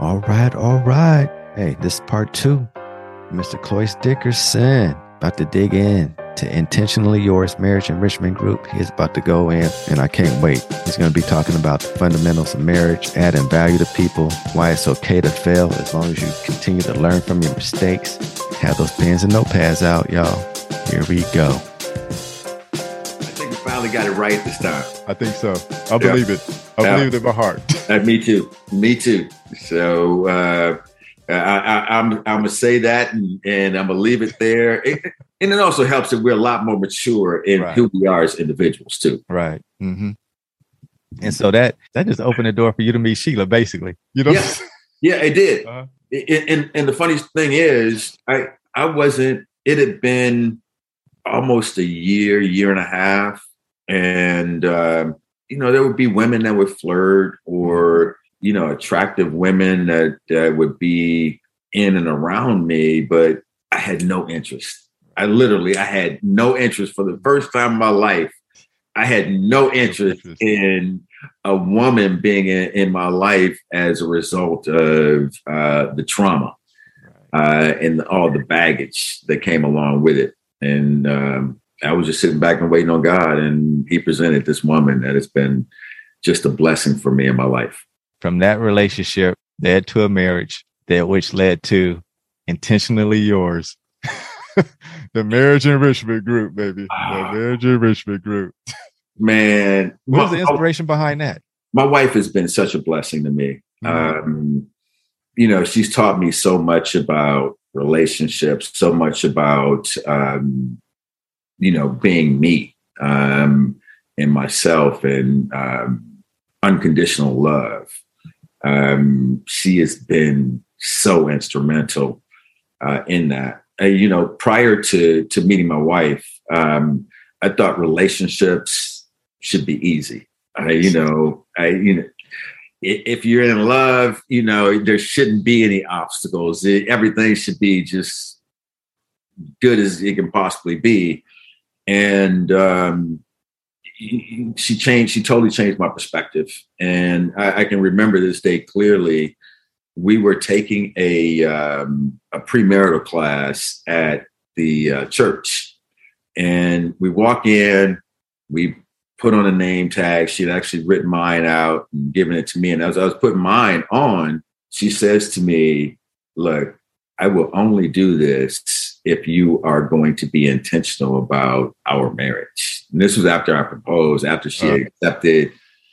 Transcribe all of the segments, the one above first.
All right, all right. Hey, this is part two. Mr. Cloyce Dickerson about to dig in to Intentionally Yours Marriage Enrichment Group. He's about to go in, and I can't wait. He's going to be talking about the fundamentals of marriage, adding value to people, why it's okay to fail as long as you continue to learn from your mistakes. Have those pens and notepads out, y'all. Here we go. I think we finally got it right this time. I think so. I believe it. I believe it in my heart. Me too. Me too. So I'm gonna say that, and I'm gonna leave it there. And it also helps that we're a lot more mature in who we are as individuals too. Right. Mm-hmm. And so that just opened the door for you to meet Sheila, basically. You know? Yeah, it did. And the funniest thing is, I wasn't. It had been almost a year and a half, and there would be women that would flirt, or attractive women that would be in and around me, but I had no interest. I had no interest for the first time in my life. I had no interest in a woman being in my life as a result of the trauma and all the baggage that came along with it. And I was just sitting back and waiting on God, and he presented this woman that has been just a blessing for me in my life. From that relationship led to a marriage, that which led to Intentionally Yours. The Marriage Enrichment Group, baby. The Marriage Enrichment Group. Man. What was the inspiration behind that? My wife has been such a blessing to me. She's taught me so much about relationships, so much about, being me and myself, and unconditional love. She has been so instrumental in that. Prior to meeting my wife, I thought relationships should be easy. If you're in love, there shouldn't be any obstacles. Everything should be just good as it can possibly be. And she totally changed my perspective. And I can remember this day clearly. We were taking a premarital class at the church, and we walk in, we put on a name tag. She'd actually written mine out and given it to me. And as I was putting mine on, she says to me, "Look, I will only do this if you are going to be intentional about our marriage." And this was after I proposed, after she accepted.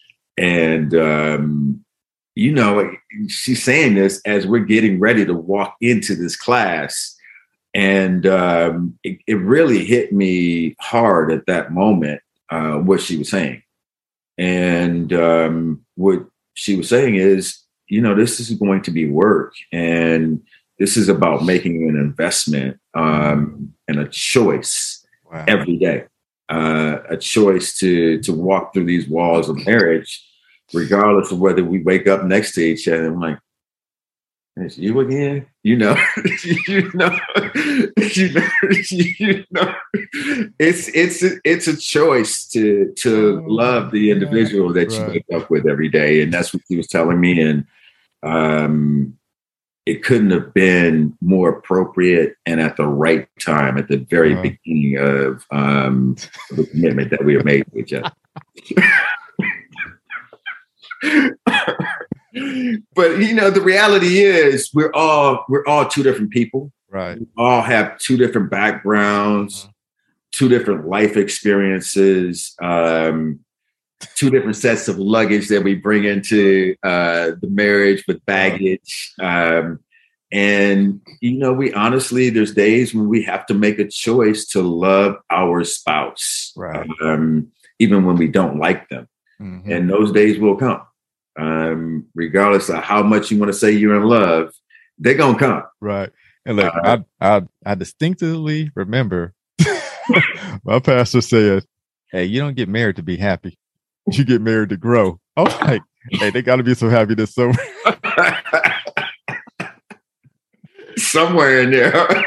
And, she's saying this as we're getting ready to walk into this class. And it really hit me hard at that moment, what she was saying. And what she was saying is, this is going to be work. And this is about making an investment and a choice every day, a choice to walk through these walls of marriage, regardless of whether we wake up next to each other. I'm like, "It's you again?" It's a choice to love the individual that you wake up with every day, and that's what she was telling me. And it couldn't have been more appropriate and at the right time, at the very beginning of the commitment that we have made to each other. But the reality is we're all two different people. Right. We all have two different backgrounds, two different life experiences, two different sets of luggage that we bring into the marriage with baggage. And we honestly, there's days when we have to make a choice to love our spouse, even when we don't like them. Mm-hmm. And those days will come. Regardless of how much you want to say you're in love, they're gonna come. Right. And look, I distinctly remember my pastor said, "Hey, you don't get married to be happy. You get married to grow." I was like, "Hey, they got to be some happiness somewhere." Somewhere in there.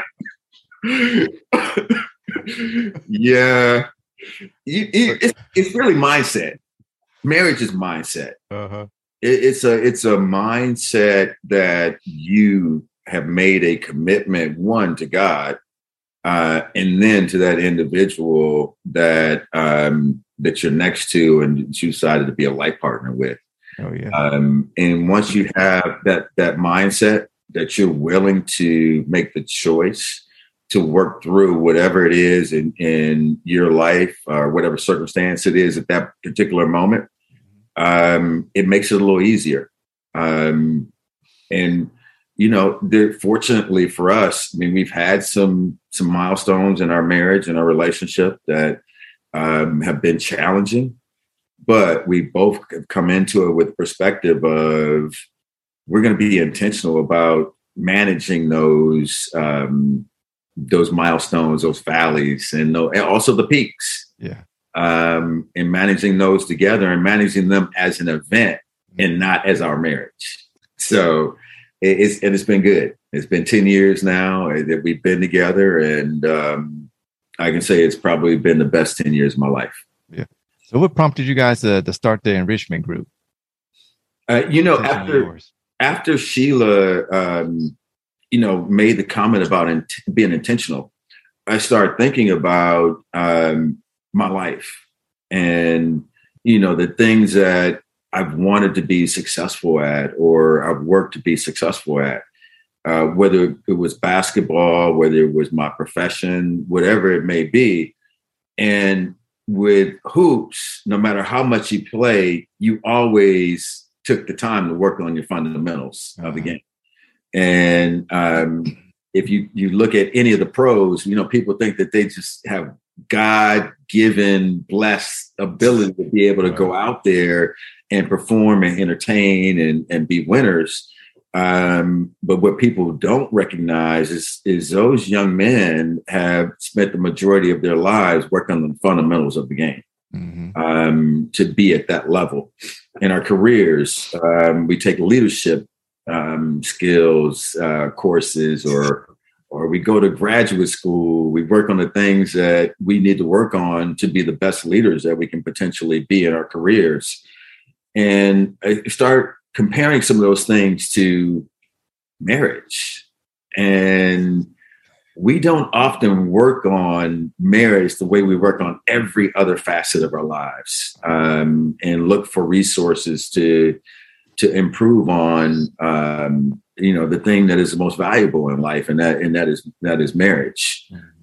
Yeah. It's really mindset. Marriage is mindset. it's a mindset that you have made a commitment, one, to God, and then to that individual that that you're next to and you decided to be a life partner with. Oh yeah. And once you have that mindset that you're willing to make the choice to work through whatever it is in your life or whatever circumstance it is at that particular moment, it makes it a little easier. And, fortunately for us, I mean, we've had some milestones in our marriage and our relationship that have been challenging, but we both have come into it with the perspective of we're going to be intentional about managing those milestones, those valleys, and also the peaks. Yeah. And managing those together and managing them as an event and not as our marriage. So it's been good. It's been 10 years now that we've been together, and I can say it's probably been the best 10 years of my life. Yeah. So what prompted you guys to start the enrichment group? After Sheila, made the comment about being intentional, I started thinking about my life and, the things that I've wanted to be successful at or I've worked to be successful at, whether it was basketball, whether it was my profession, whatever it may be. And with hoops, no matter how much you play, you always took the time to work on your fundamentals of the game. And if you look at any of the pros, people think that they just have God-given, blessed ability to be able to go out there and perform and entertain and be winners. But what people don't recognize is those young men have spent the majority of their lives working on the fundamentals of the game. To be at that level. In our careers, we take leadership skills courses, or we go to graduate school. We work on the things that we need to work on to be the best leaders that we can potentially be in our careers. And I start comparing some of those things to marriage. And we don't often work on marriage the way we work on every other facet of our lives, and look for resources to improve on, the thing that is the most valuable in life, and that is marriage.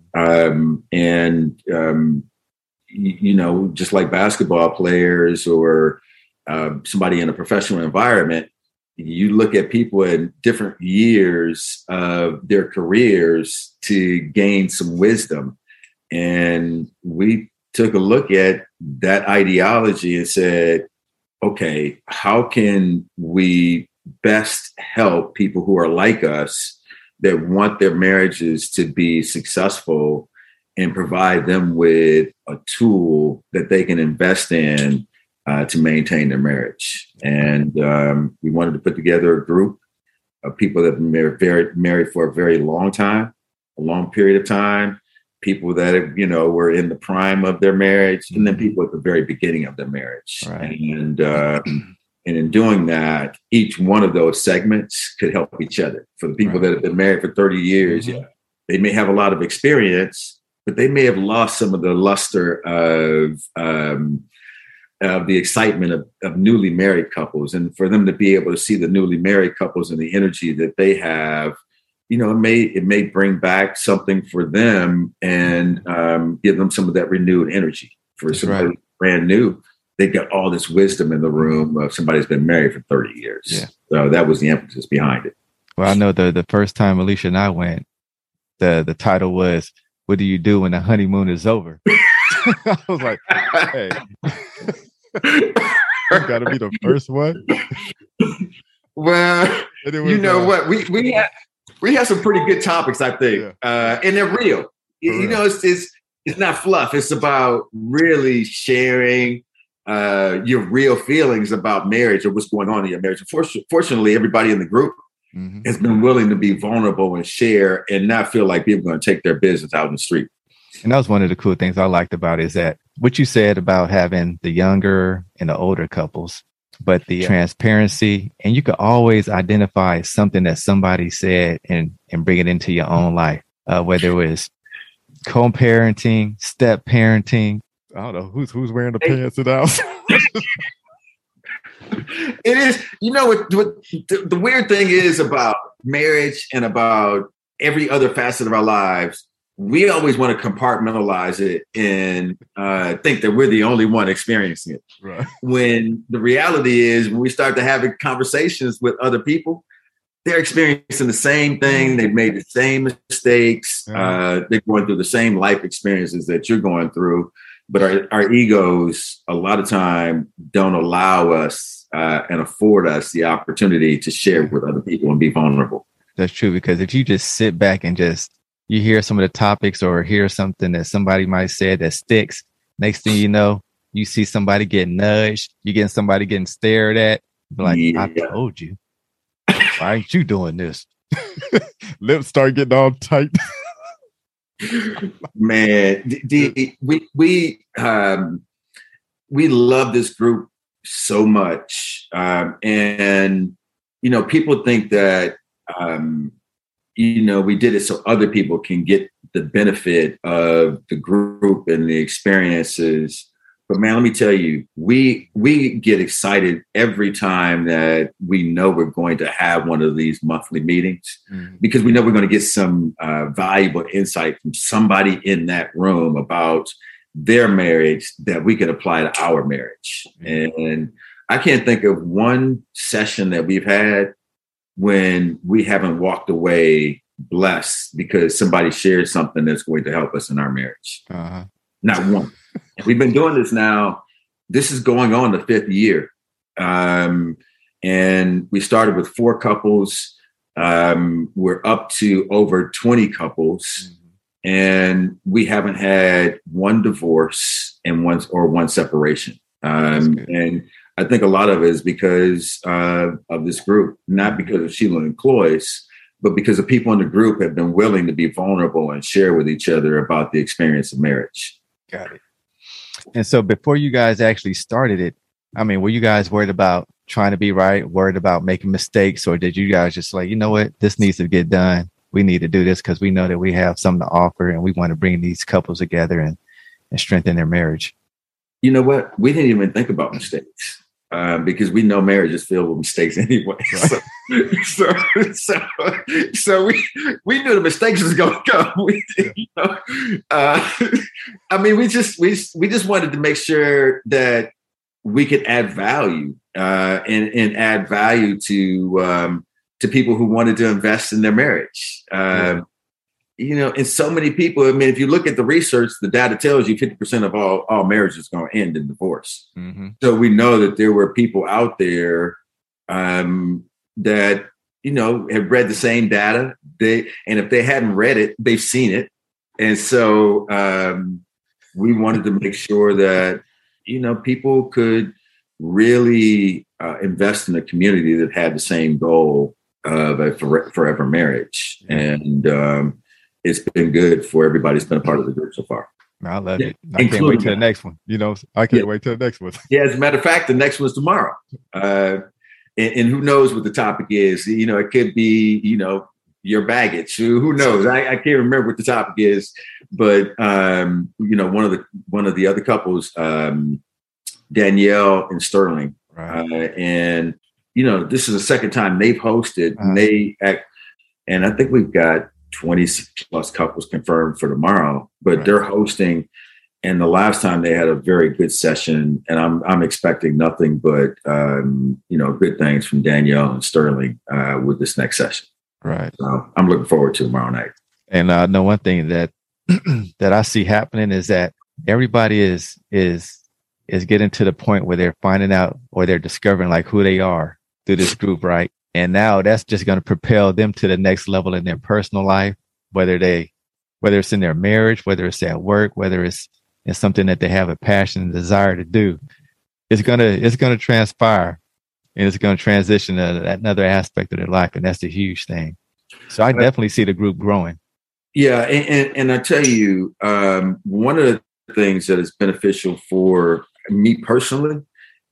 Just like basketball players or somebody in a professional environment, you look at people in different years of their careers to gain some wisdom. And we took a look at that ideology and said, okay, how can we best help people who are like us that want their marriages to be successful and provide them with a tool that they can invest in to maintain their marriage. And we wanted to put together a group of people that have been married for a very long time, a long period of time, people that have, were in the prime of their marriage, and then people at the very beginning of their marriage. Right. And in doing that, each one of those segments could help each other. For the people that have been married for 30 years, they may have a lot of experience, but they may have lost some of the luster of the excitement of newly married couples. And for them to be able to see the newly married couples and the energy that they have, it may bring back something for them and give them some of that renewed energy. For somebody brand new, they got all this wisdom in the room of somebody who's been married for 30 years. Yeah. So that was the emphasis behind it. Well, I know the first time Alicia and I went, the title was, "What do you do when the honeymoon is over?" I was like, hey, you got to be the first one. Well, what? We have some pretty good topics, I think, and they're real. It's not fluff. It's about really sharing your real feelings about marriage or what's going on in your marriage. Fortunately, everybody in the group has been willing to be vulnerable and share and not feel like people are going to take their business out in the street. And that was one of the cool things I liked about it, is that what you said about having the younger and the older couples, but the transparency, and you could always identify something that somebody said and bring it into your own life, whether it was co-parenting, step parenting. I don't know who's wearing the pants in the house. It is, what the weird thing is about marriage and about every other facet of our lives. We always want to compartmentalize it and think that we're the only one experiencing it. Right. When the reality is, when we start to have conversations with other people, they're experiencing the same thing. They've made the same mistakes. They're going through the same life experiences that you're going through. But our egos, a lot of time, don't allow us and afford us the opportunity to share with other people and be vulnerable. That's true, because if you just sit back and you hear some of the topics or hear something that somebody might say that sticks, next thing you know, you see somebody getting nudged, you get somebody getting stared at, like, I told you. Why ain't you doing this? Lips start getting all tight. Man, we love this group so much, and people think that we did it so other people can get the benefit of the group and the experiences. But man, let me tell you, we get excited every time that we know we're going to have one of these monthly meetings, because we know we're going to get some valuable insight from somebody in that room about their marriage that we can apply to our marriage. And I can't think of one session that we've had when we haven't walked away blessed because somebody shared something that's going to help us in our marriage. Not one. We've been doing this now. This is going on the 5th year. And we started with 4 couples. We're up to over 20 couples. And we haven't had one divorce and one separation. And I think a lot of it is because of this group, not because of Sheila and Cloyce, but because the people in the group have been willing to be vulnerable and share with each other about the experience of marriage. Got it. And so before you guys actually started it, I mean, were you guys worried about trying to be right, worried about making mistakes, or did you guys just like, you know what, this needs to get done? We need to do this because we know that we have something to offer and we want to bring these couples together and strengthen their marriage? You know what? We didn't even think about mistakes because we know marriage is filled with mistakes anyway. Right. So we knew the mistakes was going to come. I mean, we just wanted to make sure that we could add value and add value to people who wanted to invest in their marriage. And so many people, I mean, if you look at the research, the data tells you 50% of all marriages are going to end in divorce. So we know that there were people out there that, have read the same data. And if they hadn't read it, they've seen it. And so we wanted to make sure that, people could really invest in a community that had the same goal of a forever marriage. And it's been good for everybody that's been a part of the group so far. I love it. I can't wait till the next one. I can't wait till the next one. Yeah, as a matter of fact, the next one's tomorrow. And who knows what the topic is? It could be, your baggage. Who knows? I can't remember what the topic is, but one of the other couples, Danielle and Sterling, right. And this is the second time they've hosted, and I think we've got 20 plus couples confirmed for tomorrow, but they're hosting. And the last time they had a very good session, and I'm expecting nothing but good things from Danielle and Sterling with this next session. Right. So I'm looking forward to tomorrow night. And I know one thing that that I see happening is that everybody is getting to the point where they're finding out or they're discovering like who they are through this group, right? And now that's just going to propel them to the next level in their personal life, whether it's in their marriage, whether it's at work, whether it's something that they have a passion and desire to do. It's gonna transpire, and it's gonna transition to another aspect of their life, and that's a huge thing. So I definitely see the group growing. Yeah, and I tell you, one of the things that is beneficial for me personally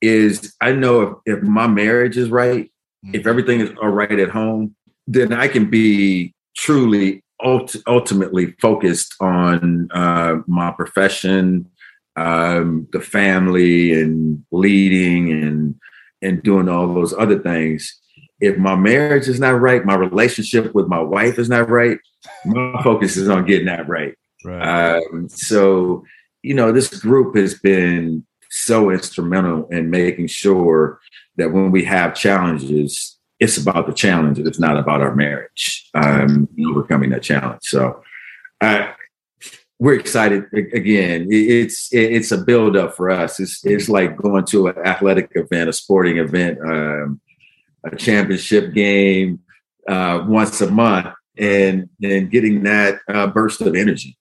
is I know if my marriage is right, if everything is all right at home, then I can be truly ultimately focused on my profession, the family, and leading and doing all those other things. If my marriage is not right, my relationship with my wife is not right, my focus is on getting that right. So, this group has been so instrumental in making sure that when we have challenges, it's about the challenge. It's not about our marriage, overcoming that challenge. So we're excited. Again, it's a build up for us. It's like going to an athletic event, a sporting event, a championship game once a month, and getting that burst of energy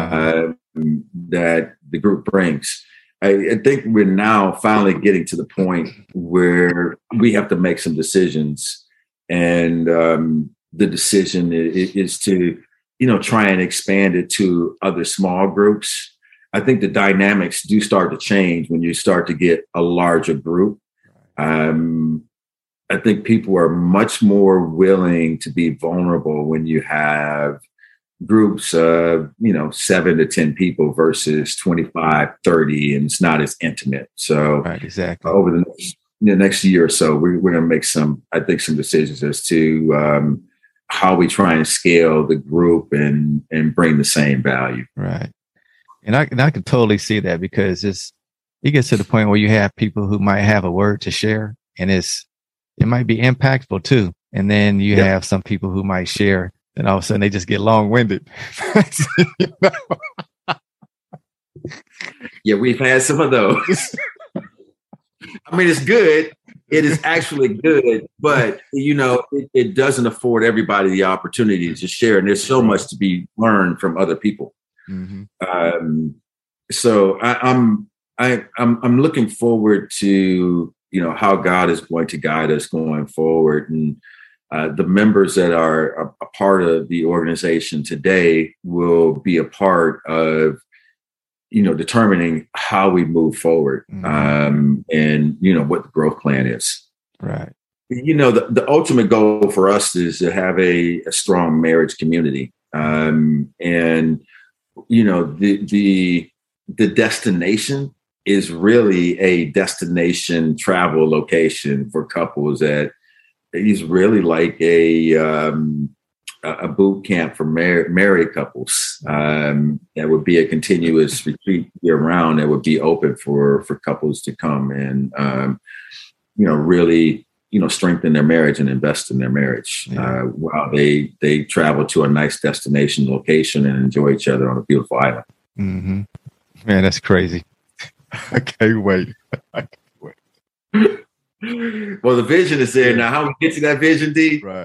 that the group brings. I think we're now finally getting to the point where we have to make some decisions, and the decision is to, try and expand it to other small groups. I think the dynamics do start to change when you start to get a larger group. I think people are much more willing to be vulnerable when you have groups of 7 to 10 people versus 25, 30, and it's not as intimate. So exactly. Over the next year or so, we're going to make some decisions as to how we try and scale the group and bring the same value. Right. And I can totally see that, because it gets to the point where you have people who might have a word to share, and it might be impactful too. And then you have some people who might share, and all of a sudden they just get long-winded. Yeah, we've had some of those. I mean, it's good. It is actually good, but it doesn't afford everybody the opportunity to share. And there's so much to be learned from other people. Mm-hmm. So I'm looking forward to how God is going to guide us going forward, and the members that are a part of the organization today will be a part of determining how we move forward, and what the growth plan is. Right. The ultimate goal for us is to have a strong marriage community, and the destination is really a destination travel location for couples that is really like a boot camp for married couples. That would be a continuous retreat year round that would be open for couples to come and, really, strengthen their marriage and invest in their marriage while they travel to a nice destination location and enjoy each other on a beautiful island. Mm-hmm. Man, that's crazy. I can't wait. Well, the vision is there. Now, how we get to that vision, D? Right.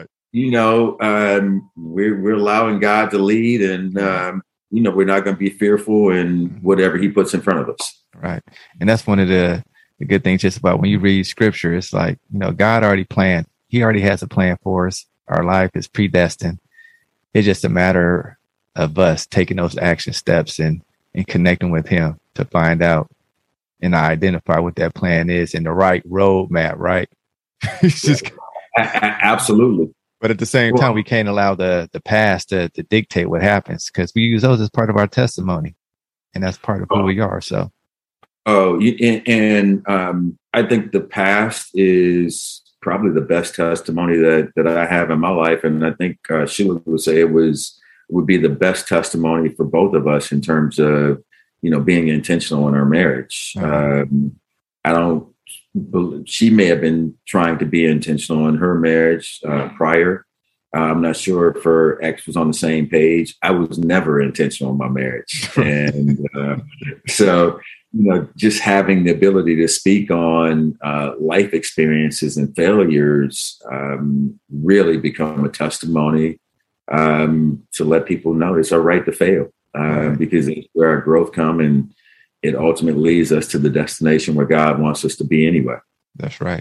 We're allowing God to lead, and we're not going to be fearful in whatever He puts in front of us. Right, and that's one of the good things just about when you read Scripture. It's like God already planned. He already has a plan for us. Our life is predestined. It's just a matter of us taking those action steps and connecting with Him to find out and identify what that plan is and the right roadmap. Right. It's just absolutely. But at the same time, we can't allow the past to dictate what happens, because we use those as part of our testimony, and that's part of who we are. So, and I think the past is probably the best testimony that I have in my life, and I think Sheila would say it would be the best testimony for both of us in terms of being intentional in our marriage. She may have been trying to be intentional in her marriage prior. I'm not if her ex was on the same page. I was never intentional in my marriage. And so, just having the ability to speak on life experiences and failures really become a testimony to let people know it's all right to fail, because it's where our growth comes, and it ultimately leads us to the destination where God wants us to be anyway. That's right.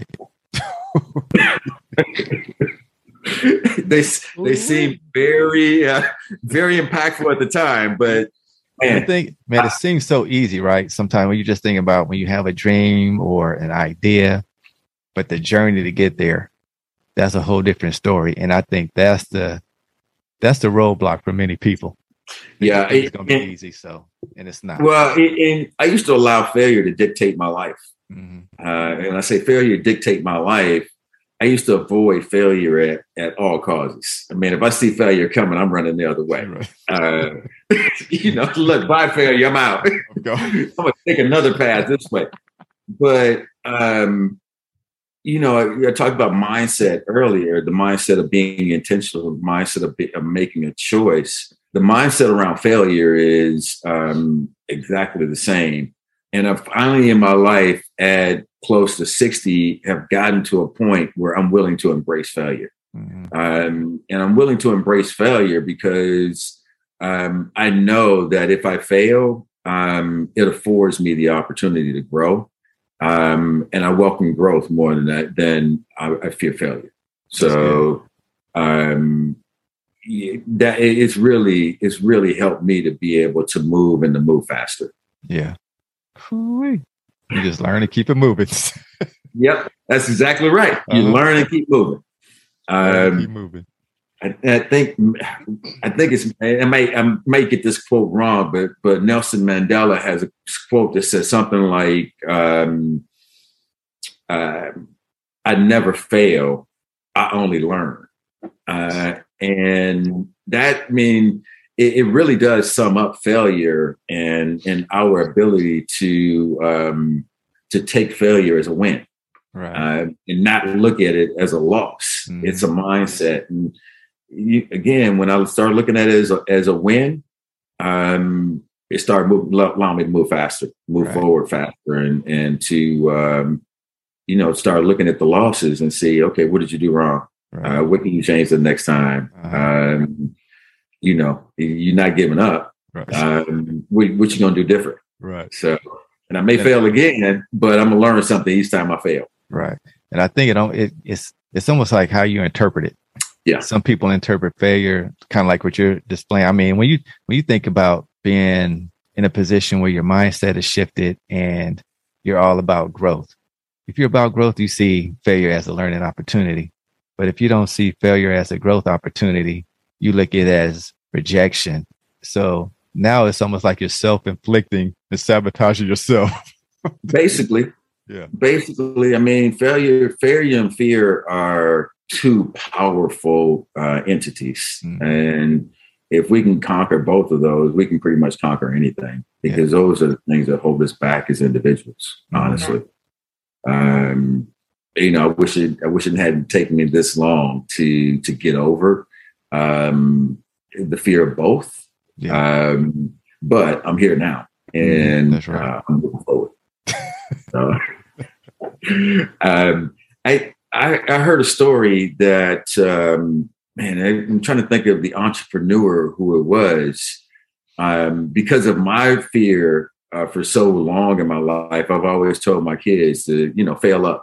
They seem very, very impactful at the time, but I think, man, it seems so easy, right? Sometimes when you just think about when you have a dream or an idea, but the journey to get there, that's a whole different story. And I think that's the roadblock for many people. Yeah, it's going to be easy. So, and it's not. Well, and I used to allow failure to dictate my life. Mm-hmm. And I say failure dictate my life. I used to avoid failure at all causes. I mean, if I see failure coming, I'm running the other way. Right. Look, bye failure, I'm out. I'm going to take another path this way. But, I talked about mindset earlier, the mindset of being intentional, the mindset of making a choice. The mindset around failure is exactly the same. And I've finally in my life at close to 60 have gotten to a point where I'm willing to embrace failure. Mm-hmm. And I'm willing to embrace failure because I know that if I fail, it affords me the opportunity to grow. And I welcome growth more than that, than I fear failure. So that it's really helped me to be able to move and to move faster. Yeah. You just learn to keep it moving. Yep, that's exactly right. You learn and keep moving. Keep moving. I think it's. I may get this quote wrong, but Nelson Mandela has a quote that says something like, "I never fail. I only learn," and that means. It really does sum up failure and our ability to take failure as a win, right? And not look at it as a loss. Mm-hmm. It's a mindset. And when I started looking at it as a win, it started allowing me to move faster, move forward faster, and to start looking at the losses and see, okay, what did you do wrong? Right. What can you change the next time? Uh-huh. You're not giving up. Right. What you gonna do different? Right. So, and I may fail again, but I'm gonna learn something each time I fail. Right. And I think it's almost like how you interpret it. Yeah. Some people interpret failure kind of like what you're displaying. I mean, when you think about being in a position where your mindset is shifted and you're all about growth. If you're about growth, you see failure as a learning opportunity. But if you don't see failure as a growth opportunity, you look at it as rejection. So now it's almost like you're self-inflicting and sabotaging yourself. Basically. Yeah. Basically, I mean, failure and fear are two powerful entities. Mm-hmm. And if we can conquer both of those, we can pretty much conquer anything, because those are the things that hold us back as individuals, honestly. Mm-hmm. I wish it hadn't taken me this long to get over the fear of both. Yeah. But I'm here now, and that's right. I'm moving forward. I heard a story that I'm trying to think of the entrepreneur who it was. Because of my fear for so long in my life, I've always told my kids to fail up.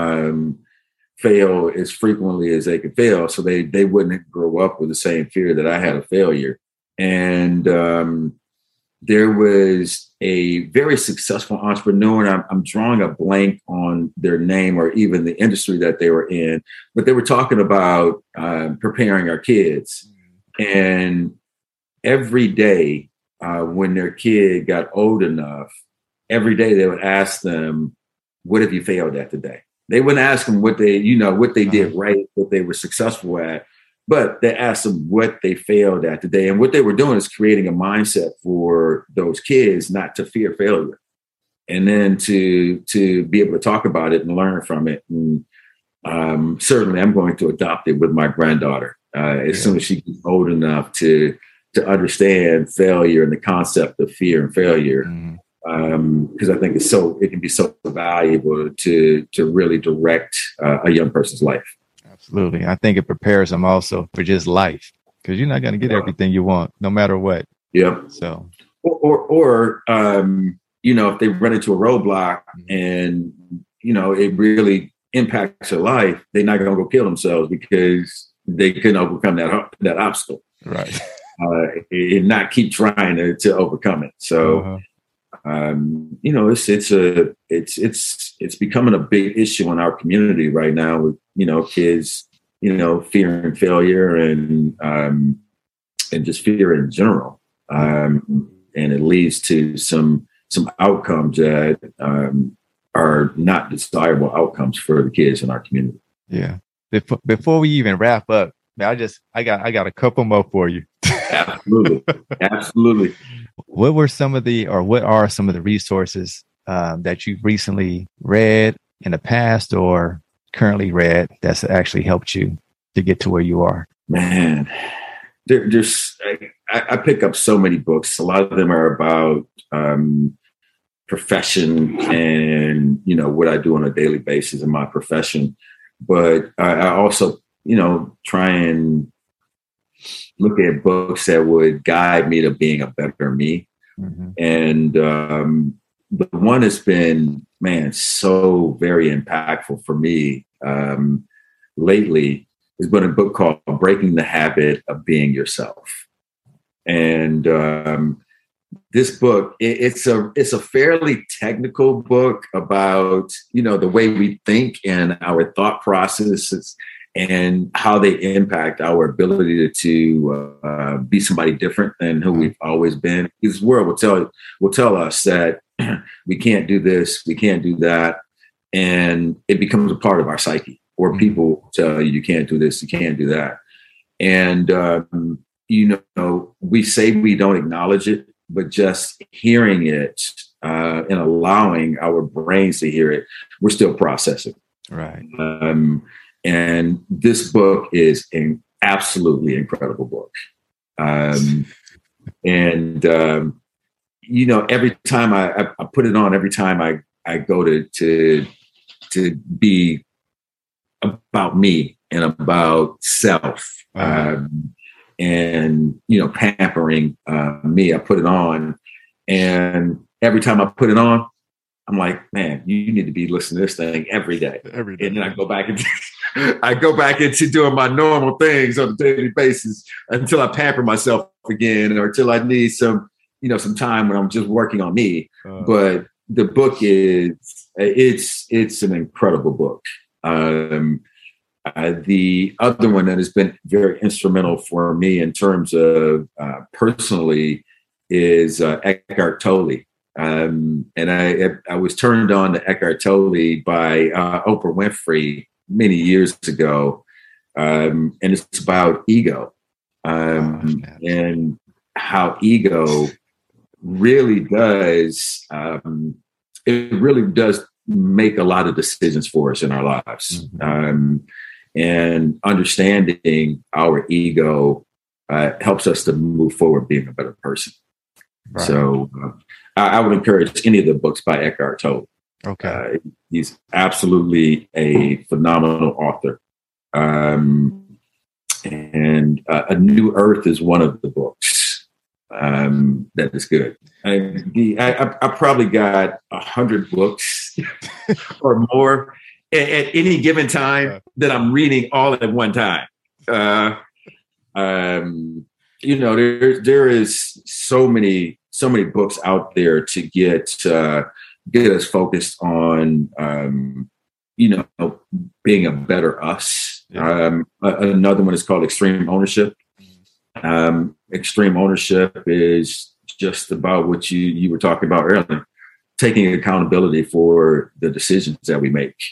Fail as frequently as they could fail, so they wouldn't grow up with the same fear that I had of failure. And there was a very successful entrepreneur, and I'm drawing a blank on their name or even the industry that they were in, but they were talking about preparing our kids. And every day when their kid got old enough, every day they would ask them, "What have you failed at today?" They wouldn't ask them what they did right, what they were successful at, but they asked them what they failed at today. And what they were doing is creating a mindset for those kids not to fear failure, and then to be able to talk about it and learn from it. And certainly, I'm going to adopt it with my granddaughter as soon as she gets old enough to understand failure and the concept of fear and failure. Mm-hmm. Because I think it can be so valuable to really direct a young person's life. Absolutely. I think it prepares them also for just life, because you're not going to get everything you want, no matter what. Yeah. So, or if they run into a roadblock and it really impacts their life, they're not going to go kill themselves because they couldn't overcome that obstacle. Right. and not keep trying to overcome it. So, it's becoming a big issue in our community right now with, kids, fearing failure and just fear in general. And it leads to some outcomes that are not desirable outcomes for the kids in our community. Yeah. Before we even wrap up, I got a couple more for you. Absolutely. Absolutely. What are some of the resources that you've recently read in the past or currently read that's actually helped you to get to where you are? Man, I pick up so many books. A lot of them are about profession and, what I do on a daily basis in my profession. But I also, try and look at books that would guide me to being a better me. Mm-hmm. And the one that's been, so very impactful for me lately has been a book called Breaking the Habit of Being Yourself. And this book, it's a fairly technical book about, the way we think and our thought processes and how they impact our ability to be somebody different than who we've always been. This world will tell us that we can't do this, we can't do that, and it becomes a part of our psyche. Or people tell you can't do this, you can't do that, and we say we don't acknowledge it, but just hearing it and allowing our brains to hear it, we're still processing. Right. And this book is an absolutely incredible book. Every time I put it on, every time I go to be about me and about self, and pampering me, I put it on, and every time I put it on, I'm like, man, you need to be listening to this thing every day. And then I go back into doing my normal things on a daily basis until I pamper myself again, or until I need some time when I'm just working on me. But the book it's an incredible book. The other one that has been very instrumental for me in terms of personally is Eckhart Tolle. And I was turned on to Eckhart Tolle by Oprah Winfrey many years ago. And it's about ego and how ego really does, it really does make a lot of decisions for us in our lives. Mm-hmm. And understanding our ego helps us to move forward being a better person. Right. So I would encourage any of the books by Eckhart Tolle. Okay. He's absolutely a phenomenal author. And A New Earth is one of the books that is good. I probably got 100 books or more at any given time that I'm reading all at one time. There is so many books out there to get us focused on, being a better us. Yeah. Another one is called Extreme Ownership. Extreme ownership is just about what you were talking about earlier, taking accountability for the decisions that we make.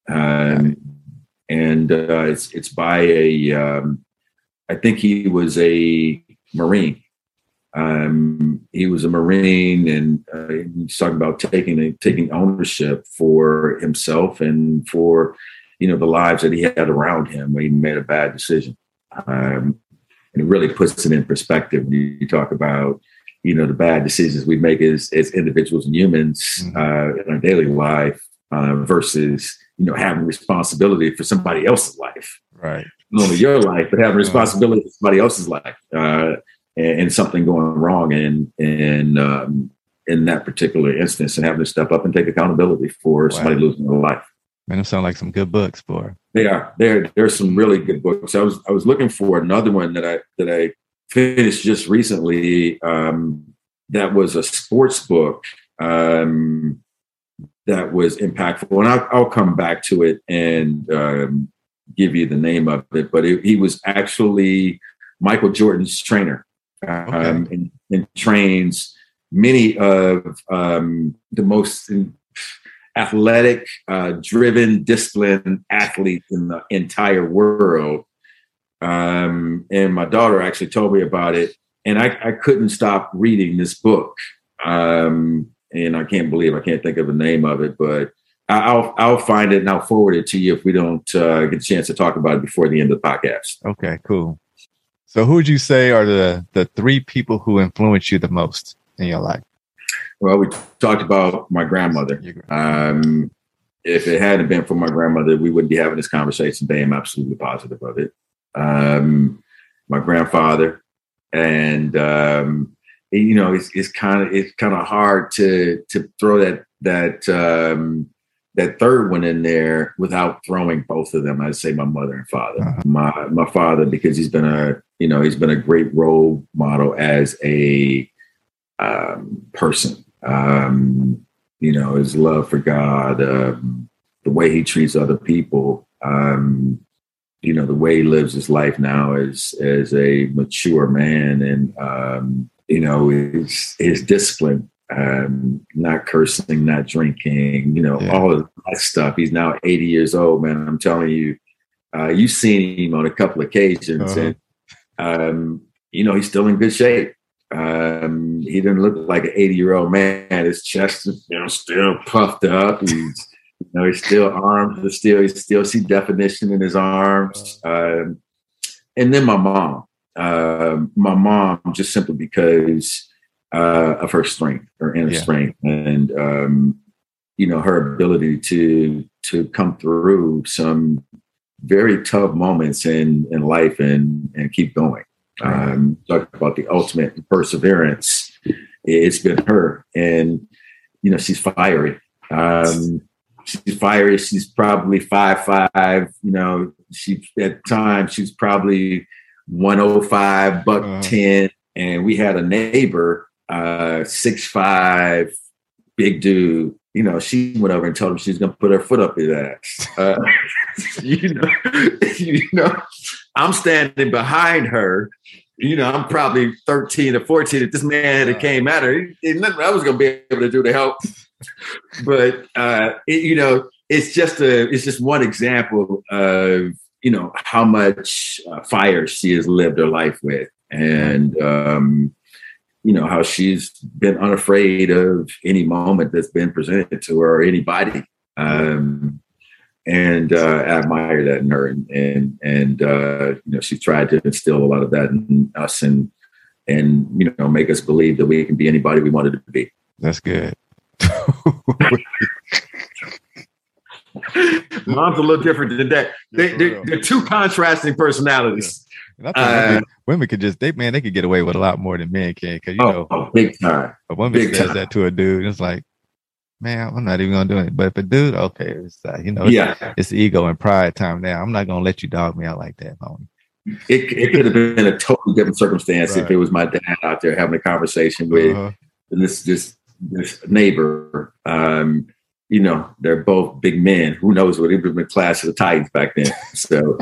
It's by I think he was a Marine. He was a Marine, and he's talking about taking ownership for himself and for, the lives that he had around him when he made a bad decision. And it really puts it in perspective when you talk about, the bad decisions we make as individuals and humans in our daily life versus, having responsibility for somebody else's life. Right. Not only your life, but having responsibility for somebody else's life and something going wrong in that particular instance, and having to step up and take accountability for somebody losing their life. Man, them sound like some good books, boy. They are. There's some really good books. I was looking for another one that I finished just recently. That was a sports book that was impactful, and I'll come back to it and give you the name of it. But he was actually Michael Jordan's trainer, and trains many of the most athletic, driven, disciplined athletes in the entire world. And my daughter actually told me about it, and I couldn't stop reading this book. And I can't think of the name of it, but I'll find it and I'll forward it to you if we don't get a chance to talk about it before the end of the podcast. Okay, cool. So who would you say are the three people who influenced you the most in your life? Well, we talked about my grandmother. If it hadn't been for my grandmother, we wouldn't be having this conversation today. I'm absolutely positive of it. My grandfather, and it's kind of hard to throw that third one in there without throwing both of them. I'd say my mother and father. Uh-huh. My father, because he's been a great role model as a person. His love for God, the way he treats other people, the way he lives his life now as a mature man, and his discipline, not cursing, not drinking, all of that stuff. He's now 80 years old, man. I'm telling you, you've seen him on a couple of occasions, and he's still in good shape. He didn't look like an 80-year-old man. His chest is, still puffed up. He's still armed. You still see definition in his arms. And then my mom. My mom, just simply because of her strength, her inner strength, and her ability to come through some very tough moments in life and keep going. Talk about the ultimate perseverance. It's been her, and she's fiery. She's fiery. She's probably 5'5". She at times she's probably 105, buck 10, and we had a neighbor, 6'5", big dude. She went over and told him she's going to put her foot up his ass. I'm standing behind her. I'm probably 13 or 14. If this man had came at her, nothing I was going to be able to do to help. But it's just one example of how much fire she has lived her life with, and how she's been unafraid of any moment that's been presented to her or anybody. And I admire that in her, and she tried to instill a lot of that in us, and make us believe that we can be anybody we wanted to be. That's good. Mom's a little different than that. They're two contrasting personalities. Women could they could get away with a lot more than men can, because big time. A woman says that to a dude, it's like, man, I'm not even gonna do it. But if a dude, okay, it's it's ego and pride time now. I'm not gonna let you dog me out like that, homie. It could have been a totally different circumstance if it was my dad out there having a conversation with this neighbor. They're both big men. Who knows what it would have been class of the Titans back then. So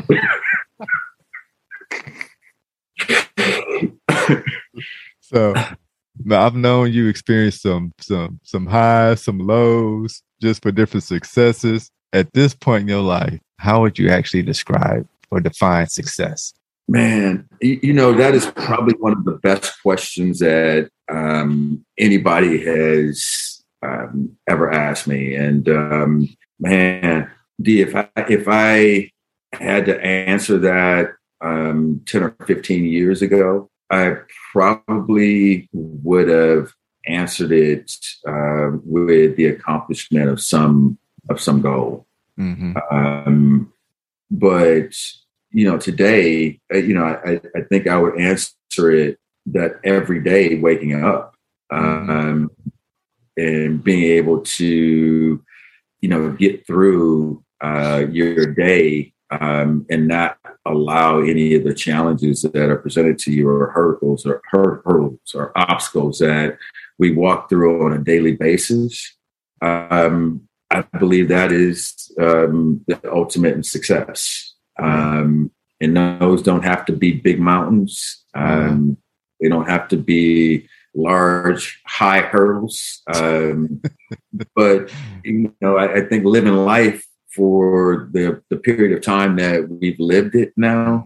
so now I've known you experience some highs, some lows, just for different successes. At this point in your life, how would you actually describe or define success? Man, that is probably one of the best questions that anybody has ever asked me. And man, D, if I had to answer that 10 or 15 years ago, I probably would have answered it with the accomplishment of some goal. Mm-hmm. But today, I think I would answer it that every day waking up and being able to, get through your day and not allow any of the challenges that are presented to you or hurdles or obstacles that we walk through on a daily basis. I believe that is the ultimate in success. And those don't have to be big mountains. They don't have to be large, high hurdles. But, I think living life for the period of time that we've lived it now,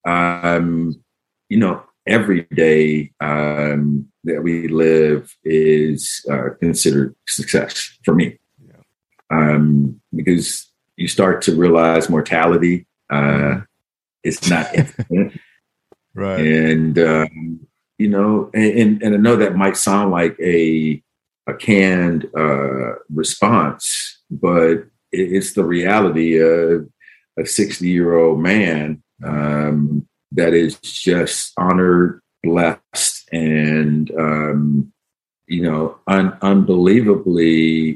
every day that we live is considered success for me. Because you start to realize mortality is not infinite. Right. And, and I know that might sound like a canned response, but it's the reality of a 60-year-old man that is just honored, blessed, and, unbelievably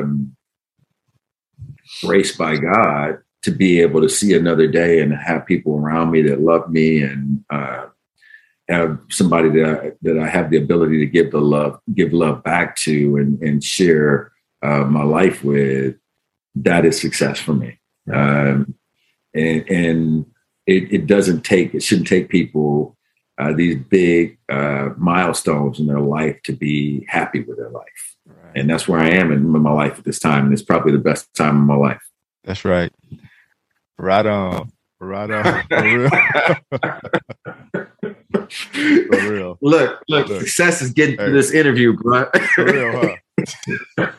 graced by God to be able to see another day and have people around me that love me and have somebody that I have the ability to give love back to and share my life with. That is success for me. And it shouldn't take people these big milestones in their life to be happy with their life. Right. And that's where I am in my life at this time. And it's probably the best time of my life. That's right. Right on. Right on. For real. For real. Look, success is getting to this interview, bro. For real, huh?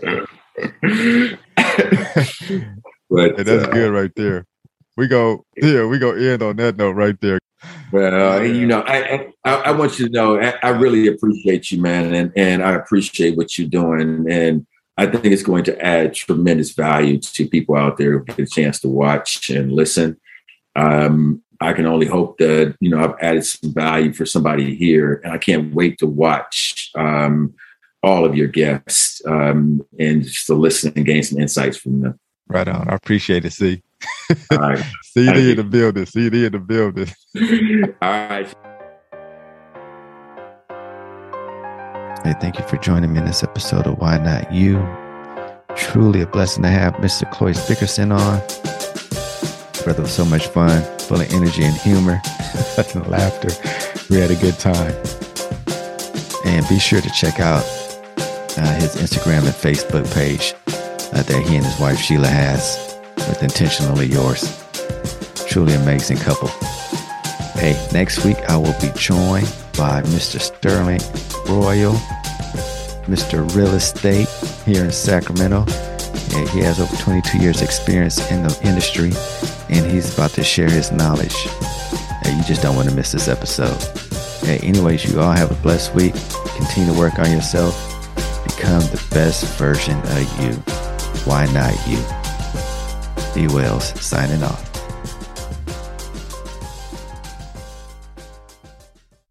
But that's good right there. We go end on that note right there. Well, I want you to know, I really appreciate you, man. And I appreciate what you're doing. And I think it's going to add tremendous value to people out there who get a chance to watch and listen. I can only hope that, I've added some value for somebody here, and I can't wait to watch all of your guests and just to listen and gain some insights from them. Right on. I appreciate it, C. All right. CD in the building. CD in the building. All right. Hey, thank you for joining me in this episode of Why Not You. Truly a blessing to have Mr. Cloyce Dickerson on. Brother was so much fun, full of energy and humor and laughter. We had a good time. And be sure to check out his Instagram and Facebook page that he and his wife Sheila has with Intentionally Yours. Truly amazing couple. Hey, next week I will be joined by Mr. Sterling Royal, Mr. Real Estate here in Sacramento. And he has over 22 years experience in the industry, and he's about to share his knowledge. Hey, you just don't want to miss this episode. Hey, anyways, you all have a blessed week. Continue to work on yourself. Become the best version of you. Why not you? D. Wells signing off.